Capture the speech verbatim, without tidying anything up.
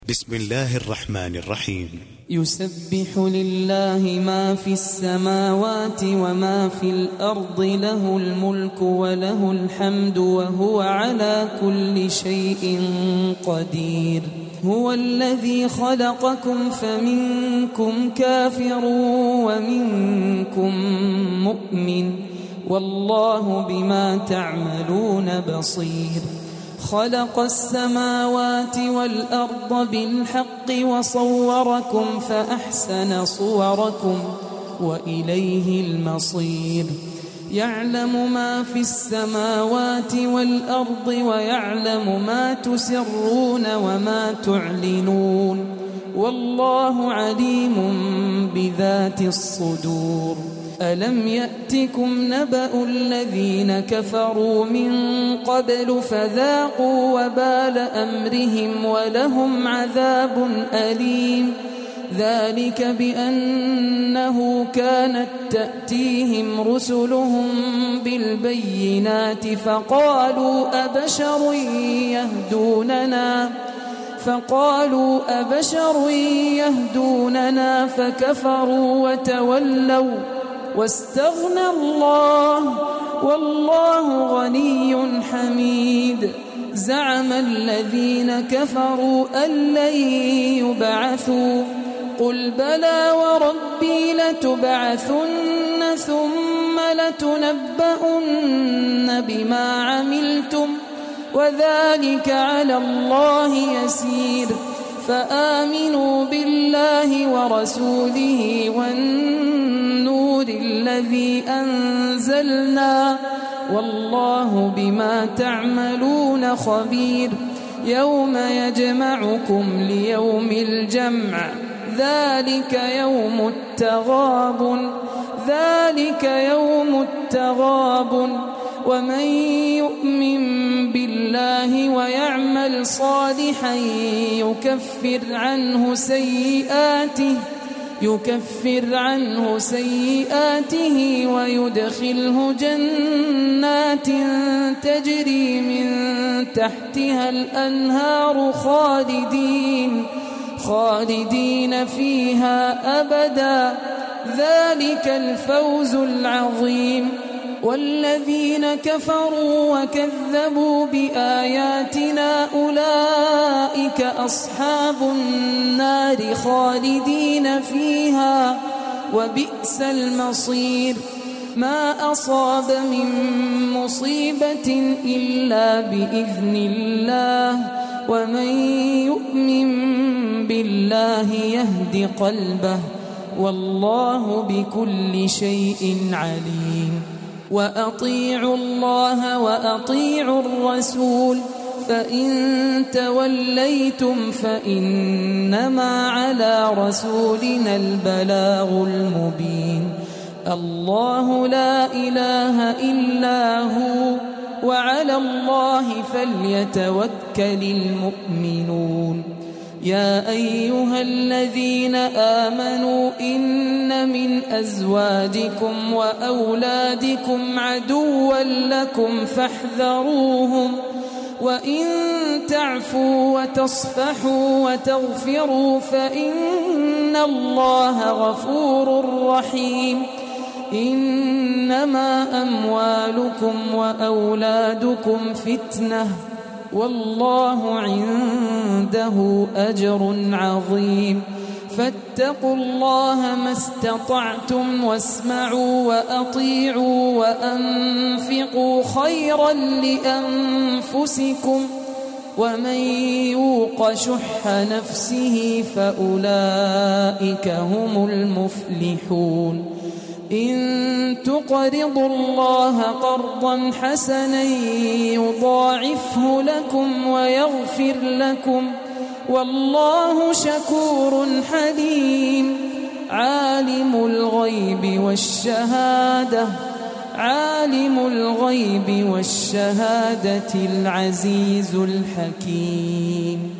بسم الله الرحمن الرحيم. يسبح لله ما في السماوات وما في الأرض، له الملك وله الحمد وهو على كل شيء قدير. هو الذي خلقكم فمنكم كافر ومنكم مؤمن، والله بما تعملون بصير. خلق السماوات والأرض بالحق وصوركم فأحسن صوركم وإليه المصير. يعلم ما في السماوات والأرض ويعلم ما تسرون وما تعلنون، والله عليم بذات الصدور. ألم يأتكم نبأ الذين كفروا من قبل فذاقوا وبال أمرهم ولهم عذاب أليم. ذلك بأنه كانت تأتيهم رسلهم بالبينات فقالوا أبشر يهدوننا فقالوا أبشر يهدوننا فكفروا وتولوا واستغنى الله والله غني حميد. زعم الذين كفروا أن لن يبعثوا، قل بلى وربي لتبعثن ثم لتنبؤن بما عملتم وذلك على الله يسير. فآمنوا بالله ورسوله والنور الذي أنزلنا، والله بما تعملون خبير. يوم يجمعكم ليوم الجمع، ذلك يوم التغابن ذلك يوم التغابن ومن يؤمن بالله ويعمل صالحا يكفر عنه سيئاته يكفر عنه سيئاته ويدخله جنات تجري من تحتها الأنهار خالدين خالدين فيها أبدا، ذلك الفوز العظيم. والذين كفروا وكذبوا بآياتنا أولئك أصحاب النار خالدين فيها وبئس المصير. ما أصاب من مصيبة إلا بإذن الله، ومن يؤمن بالله يهد قلبه، والله بكل شيء عليم. وأطيعوا الله وأطيعوا الرسول، فإن توليتم فإنما على رسولنا البلاغ المبين. الله لا إله إلا هو، وعلى الله فليتوكل المؤمنون. يا أيها الذين آمنوا إن من أزواجكم وأولادكم عدوا لكم فاحذروهم، وإن تعفوا وتصفحوا وتغفروا فإن الله غفور رحيم. إنما أموالكم وأولادكم فتنة، والله عنده أجر عظيم. فاتقوا الله ما استطعتم واسمعوا وأطيعوا وأنفقوا خيرا لأنفسكم، ومن يوق شح نفسه فأولئك هم المفلحون. إن تقرضوا الله قرضا حسنا يضاعفه لكم ويغفر لكم، والله شكور حليم. عالم الغيب والشهادة عالم الغيب والشهادة العزيز الحكيم.